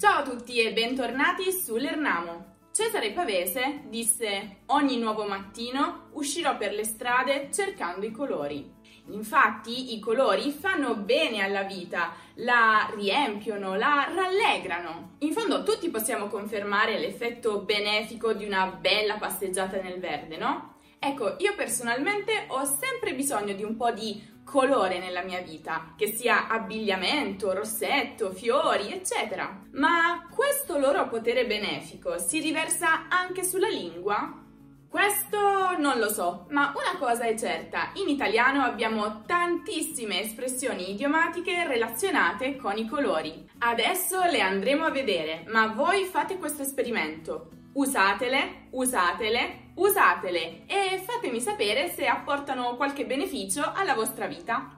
Ciao a tutti e bentornati su Lernamo. Cesare Pavese disse: ogni nuovo mattino uscirò per le strade cercando i colori. Infatti i colori fanno bene alla vita, la riempiono, la rallegrano. In fondo tutti possiamo confermare l'effetto benefico di una bella passeggiata nel verde, no? Ecco, io personalmente ho sempre bisogno di un po' di colore nella mia vita, che sia abbigliamento, rossetto, fiori, eccetera. Ma questo loro potere benefico si riversa anche sulla lingua? Questo non lo so, ma una cosa è certa: in italiano abbiamo tantissime espressioni idiomatiche relazionate con i colori. Adesso le andremo a vedere, ma voi fate questo esperimento. Usatele, usatele, usatele e fatemi sapere se apportano qualche beneficio alla vostra vita.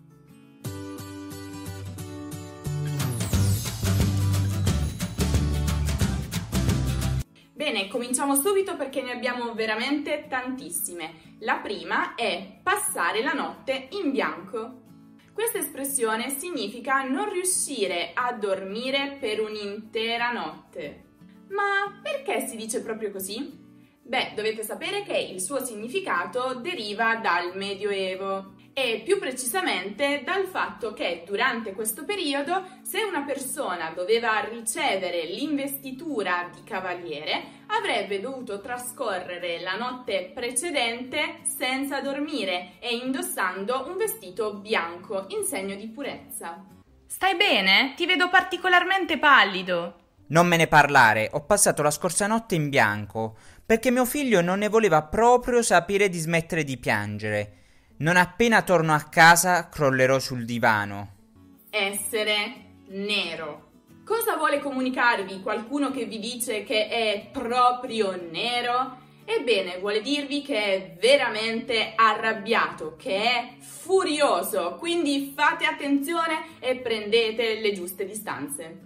Bene, cominciamo subito perché ne abbiamo veramente tantissime. La prima è passare la notte in bianco. Questa espressione significa non riuscire a dormire per un'intera notte. Ma perché si dice proprio così? Beh, dovete sapere che il suo significato deriva dal Medioevo e più precisamente dal fatto che durante questo periodo, se una persona doveva ricevere l'investitura di cavaliere, avrebbe dovuto trascorrere la notte precedente senza dormire e indossando un vestito bianco in segno di purezza. Stai bene? Ti vedo particolarmente pallido. Non me ne parlare, ho passato la scorsa notte in bianco, perché mio figlio non ne voleva proprio sapere di smettere di piangere. Non appena torno a casa crollerò sul divano. Essere nero. Cosa vuole comunicarvi qualcuno che vi dice che è proprio nero? Ebbene, vuole dirvi che è veramente arrabbiato, che è furioso, quindi fate attenzione e prendete le giuste distanze.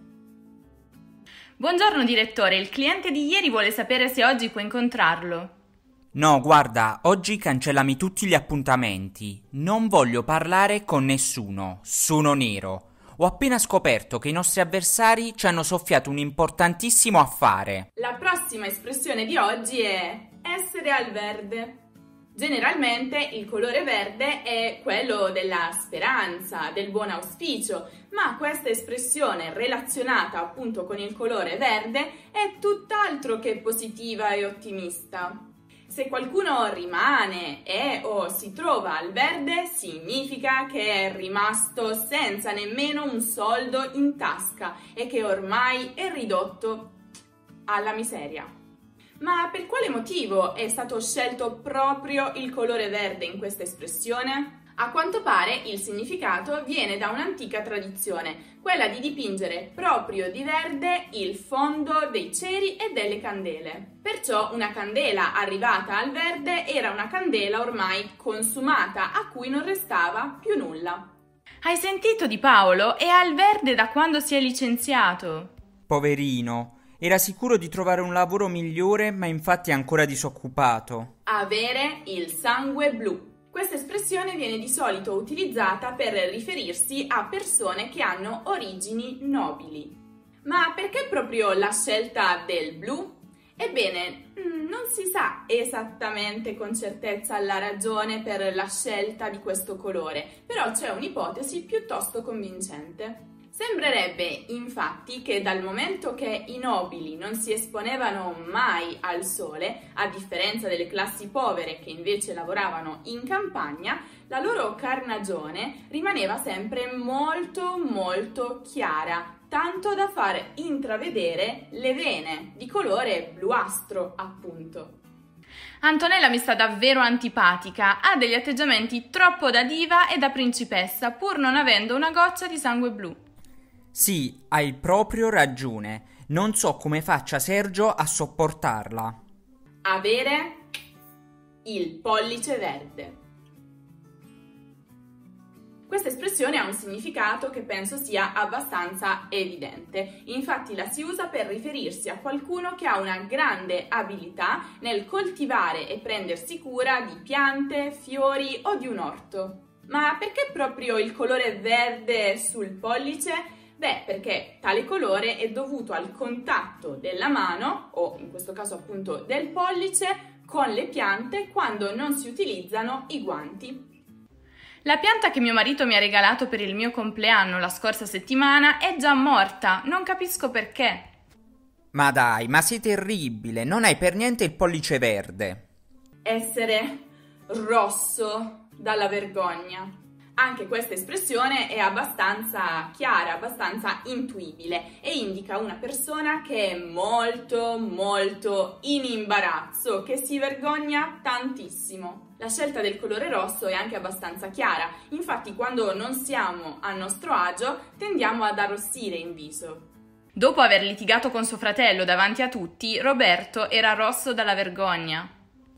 Buongiorno direttore, il cliente di ieri vuole sapere se oggi può incontrarlo. No, guarda, oggi cancellami tutti gli appuntamenti. Non voglio parlare con nessuno. Sono nero. Ho appena scoperto che i nostri avversari ci hanno soffiato un importantissimo affare. La prossima espressione di oggi è essere al verde. Generalmente il colore verde è quello della speranza, del buon auspicio, ma questa espressione relazionata appunto con il colore verde è tutt'altro che positiva e ottimista. Se qualcuno rimane o si trova al verde, significa che è rimasto senza nemmeno un soldo in tasca e che ormai è ridotto alla miseria. Ma per quale motivo è stato scelto proprio il colore verde in questa espressione? A quanto pare il significato viene da un'antica tradizione, quella di dipingere proprio di verde il fondo dei ceri e delle candele. Perciò una candela arrivata al verde era una candela ormai consumata, a cui non restava più nulla. Hai sentito di Paolo? È al verde da quando si è licenziato. Poverino. Era sicuro di trovare un lavoro migliore, ma infatti è ancora disoccupato. Avere il sangue blu. Questa espressione viene di solito utilizzata per riferirsi a persone che hanno origini nobili. Ma perché proprio la scelta del blu? Ebbene, non si sa esattamente con certezza la ragione per la scelta di questo colore, però c'è un'ipotesi piuttosto convincente. Sembrerebbe infatti che dal momento che i nobili non si esponevano mai al sole, a differenza delle classi povere che invece lavoravano in campagna, la loro carnagione rimaneva sempre molto chiara, tanto da far intravedere le vene di colore bluastro, appunto. Antonella mi sta davvero antipatica, ha degli atteggiamenti troppo da diva e da principessa, pur non avendo una goccia di sangue blu. Sì, hai proprio ragione. Non so come faccia Sergio a sopportarla. Avere il pollice verde. Questa espressione ha un significato che penso sia abbastanza evidente. Infatti la si usa per riferirsi a qualcuno che ha una grande abilità nel coltivare e prendersi cura di piante, fiori o di un orto. Ma perché proprio il colore verde sul pollice? Beh, perché tale colore è dovuto al contatto della mano, o in questo caso appunto del pollice, con le piante quando non si utilizzano i guanti. La pianta che mio marito mi ha regalato per il mio compleanno la scorsa settimana è già morta, non capisco perché. Ma dai, ma sei terribile, non hai per niente il pollice verde. Essere rosso dalla vergogna. Anche questa espressione è abbastanza chiara, abbastanza intuibile e indica una persona che è molto in imbarazzo, che si vergogna tantissimo. La scelta del colore rosso è anche abbastanza chiara, infatti quando non siamo a nostro agio tendiamo ad arrossire in viso. Dopo aver litigato con suo fratello davanti a tutti, Roberto era rosso dalla vergogna.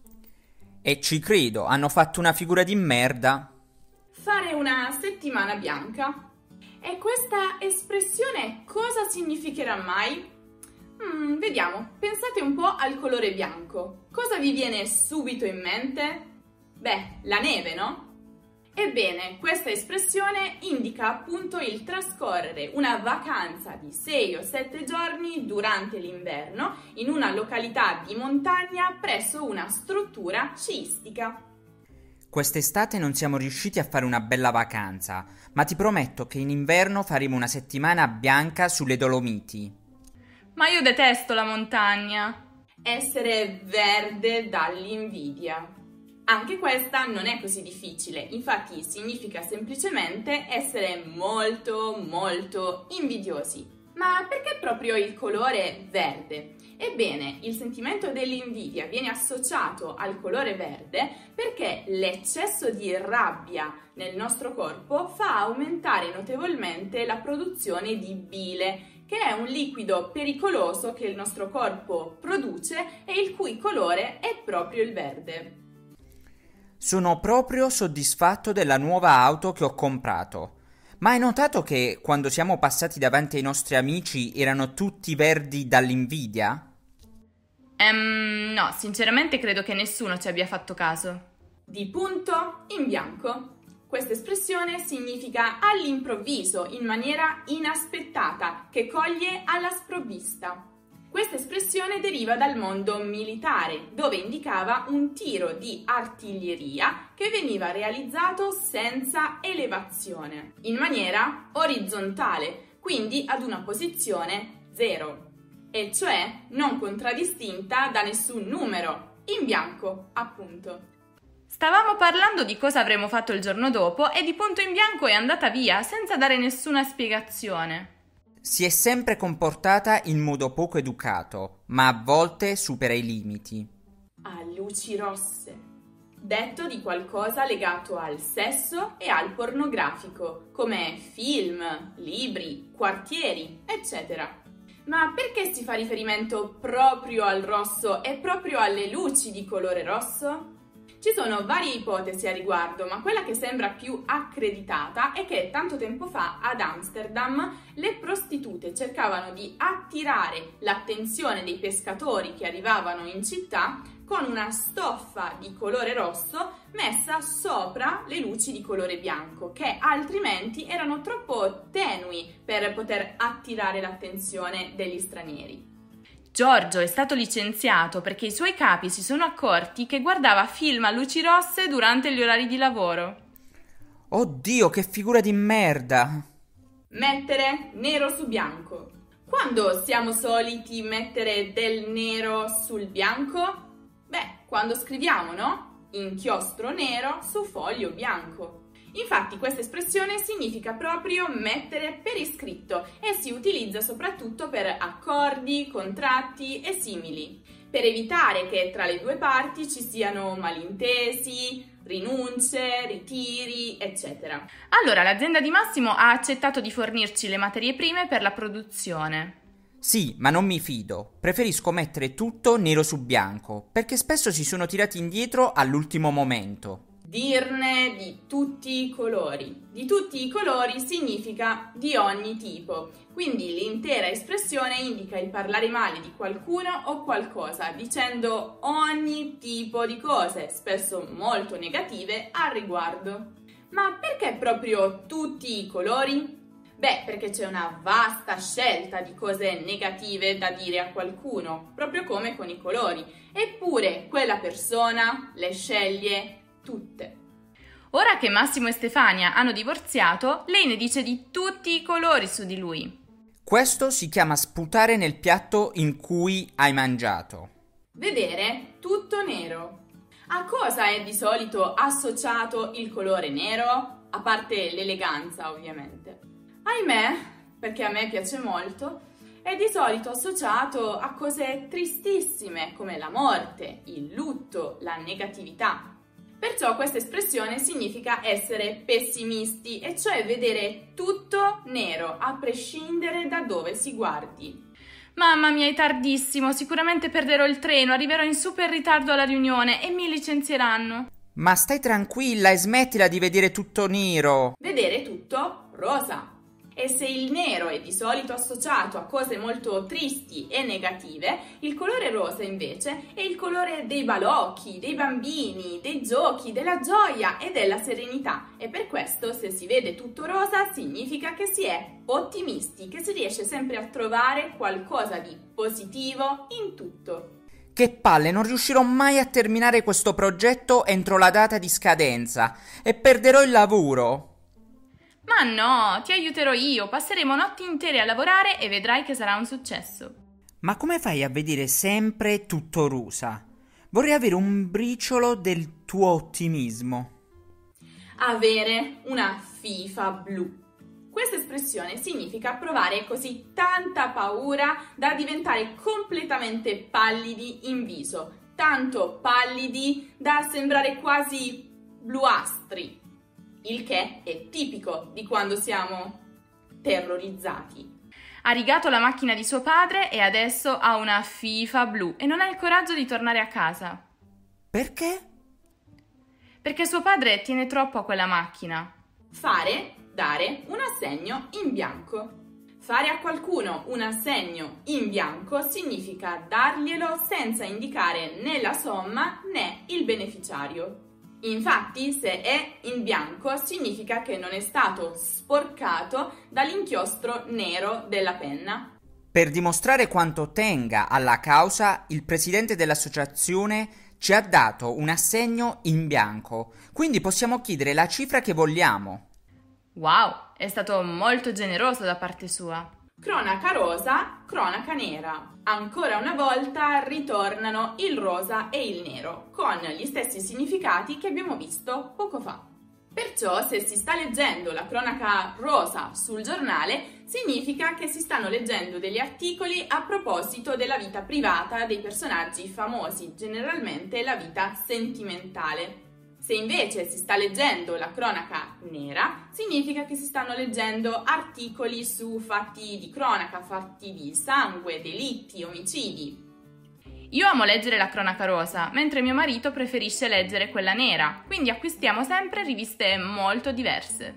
E ci credo, hanno fatto una figura di merda. Fare una settimana bianca. E questa espressione cosa significherà mai? Vediamo, pensate un po' al colore bianco. Cosa vi viene subito in mente? Beh, la neve, no? Ebbene, questa espressione indica appunto il trascorrere una vacanza di 6 o 7 giorni durante l'inverno in una località di montagna presso una struttura sciistica. Quest'estate non siamo riusciti a fare una bella vacanza, ma ti prometto che in inverno faremo una settimana bianca sulle Dolomiti. Ma io detesto la montagna. Essere verde dall'invidia. Anche questa non è così difficile, infatti significa semplicemente essere molto invidiosi. Ma perché proprio il colore verde? Ebbene, il sentimento dell'invidia viene associato al colore verde perché l'eccesso di rabbia nel nostro corpo fa aumentare notevolmente la produzione di bile, che è un liquido pericoloso che il nostro corpo produce e il cui colore è proprio il verde. Sono proprio soddisfatto della nuova auto che ho comprato. Ma hai notato che quando siamo passati davanti ai nostri amici erano tutti verdi dall'invidia? No, sinceramente credo che nessuno ci abbia fatto caso. Di punto in bianco. Questa espressione significa all'improvviso, in maniera inaspettata, che coglie alla sprovvista. Questa espressione deriva dal mondo militare, dove indicava un tiro di artiglieria che veniva realizzato senza elevazione, in maniera orizzontale, quindi ad una posizione 0, e cioè non contraddistinta da nessun numero, in bianco, appunto. Stavamo parlando di cosa avremmo fatto il giorno dopo e di punto in bianco è andata via senza dare nessuna spiegazione. Si è sempre comportata in modo poco educato, ma a volte supera i limiti. A luci rosse. Detto di qualcosa legato al sesso e al pornografico, come film, libri, quartieri, eccetera. Ma perché si fa riferimento proprio al rosso e proprio alle luci di colore rosso? Ci sono varie ipotesi a riguardo, ma quella che sembra più accreditata è che tanto tempo fa ad Amsterdam le prostitute cercavano di attirare l'attenzione dei pescatori che arrivavano in città con una stoffa di colore rosso messa sopra le luci di colore bianco, che altrimenti erano troppo tenui per poter attirare l'attenzione degli stranieri. Giorgio è stato licenziato perché i suoi capi si sono accorti che guardava film a luci rosse durante gli orari di lavoro. Oddio, che figura di merda! Mettere nero su bianco. Quando siamo soliti mettere del nero sul bianco? Beh, quando scriviamo, no? Inchiostro nero su foglio bianco. Infatti questa espressione significa proprio mettere per iscritto e si utilizza soprattutto per accordi, contratti e simili, per evitare che tra le due parti ci siano malintesi, rinunce, ritiri, eccetera. Allora, l'azienda di Massimo ha accettato di fornirci le materie prime per la produzione. Sì, ma non mi fido. Preferisco mettere tutto nero su bianco, perché spesso si sono tirati indietro all'ultimo momento. Dirne di tutti i colori. Di tutti i colori significa di ogni tipo, quindi l'intera espressione indica il parlare male di qualcuno o qualcosa, dicendo ogni tipo di cose, spesso molto negative, al riguardo. Ma perché proprio tutti i colori? Beh, perché c'è una vasta scelta di cose negative da dire a qualcuno, proprio come con i colori. Eppure quella persona le sceglie tutte. Ora che Massimo e Stefania hanno divorziato, lei ne dice di tutti i colori su di lui. Questo si chiama sputare nel piatto in cui hai mangiato. Vedere tutto nero. A cosa è di solito associato il colore nero? A parte l'eleganza, ovviamente. Ahimè, perché a me piace molto, è di solito associato a cose tristissime come la morte, il lutto, la negatività. Perciò questa espressione significa essere pessimisti, e cioè vedere tutto nero, a prescindere da dove si guardi. Mamma mia, è tardissimo, sicuramente perderò il treno, arriverò in super ritardo alla riunione e mi licenzieranno. Ma stai tranquilla e smettila di vedere tutto nero. Vedere tutto rosa. E se il nero è di solito associato a cose molto tristi e negative, il colore rosa invece è il colore dei balocchi, dei bambini, dei giochi, della gioia e della serenità. E per questo, se si vede tutto rosa, significa che si è ottimisti, che si riesce sempre a trovare qualcosa di positivo in tutto. Che palle, non riuscirò mai a terminare questo progetto entro la data di scadenza e perderò il lavoro. Ma no, ti aiuterò io, passeremo notti intere a lavorare e vedrai che sarà un successo. Ma come fai a vedere sempre tutto rosa? Vorrei avere un briciolo del tuo ottimismo. Avere una fifa blu. Questa espressione significa provare così tanta paura da diventare completamente pallidi in viso, tanto pallidi da sembrare quasi bluastri. Il che è tipico di quando siamo terrorizzati. Ha rigato la macchina di suo padre e adesso ha una fifa blu e non ha il coraggio di tornare a casa. Perché? Perché suo padre tiene troppo a quella macchina. Fare, dare un assegno in bianco. Fare a qualcuno un assegno in bianco significa darglielo senza indicare né la somma né il beneficiario. Infatti, se è in bianco, significa che non è stato sporcato dall'inchiostro nero della penna. Per dimostrare quanto tenga alla causa, il presidente dell'associazione ci ha dato un assegno in bianco, quindi possiamo chiedere la cifra che vogliamo. Wow, è stato molto generoso da parte sua. Cronaca rosa, cronaca nera. Ancora una volta ritornano il rosa e il nero, con gli stessi significati che abbiamo visto poco fa. Perciò, se si sta leggendo la cronaca rosa sul giornale, significa che si stanno leggendo degli articoli a proposito della vita privata dei personaggi famosi, generalmente la vita sentimentale. Se invece si sta leggendo la cronaca nera, significa che si stanno leggendo articoli su fatti di cronaca, fatti di sangue, delitti, omicidi. Io amo leggere la cronaca rosa, mentre mio marito preferisce leggere quella nera, quindi acquistiamo sempre riviste molto diverse.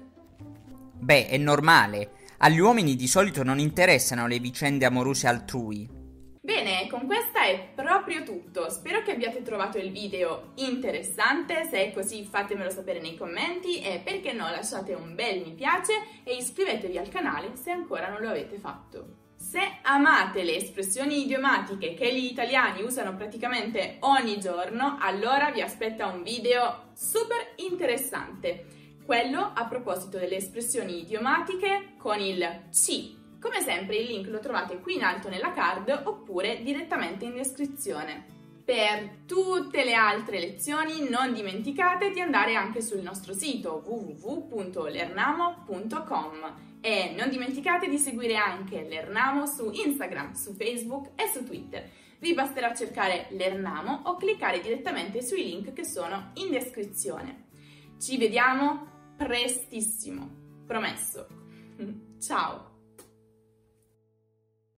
Beh, è normale. Agli uomini di solito non interessano le vicende amorose altrui. Bene, con questa è proprio tutto. Spero che abbiate trovato il video interessante. Se è così, fatemelo sapere nei commenti e, perché no, lasciate un bel mi piace e iscrivetevi al canale se ancora non lo avete fatto. Se amate le espressioni idiomatiche che gli italiani usano praticamente ogni giorno, allora vi aspetta un video super interessante. Quello a proposito delle espressioni idiomatiche con il ci. Come sempre il link lo trovate qui in alto nella card oppure direttamente in descrizione. Per tutte le altre lezioni non dimenticate di andare anche sul nostro sito www.lernamo.com e non dimenticate di seguire anche Lernamo su Instagram, su Facebook e su Twitter. Vi basterà cercare Lernamo o cliccare direttamente sui link che sono in descrizione. Ci vediamo prestissimo, promesso. Ciao!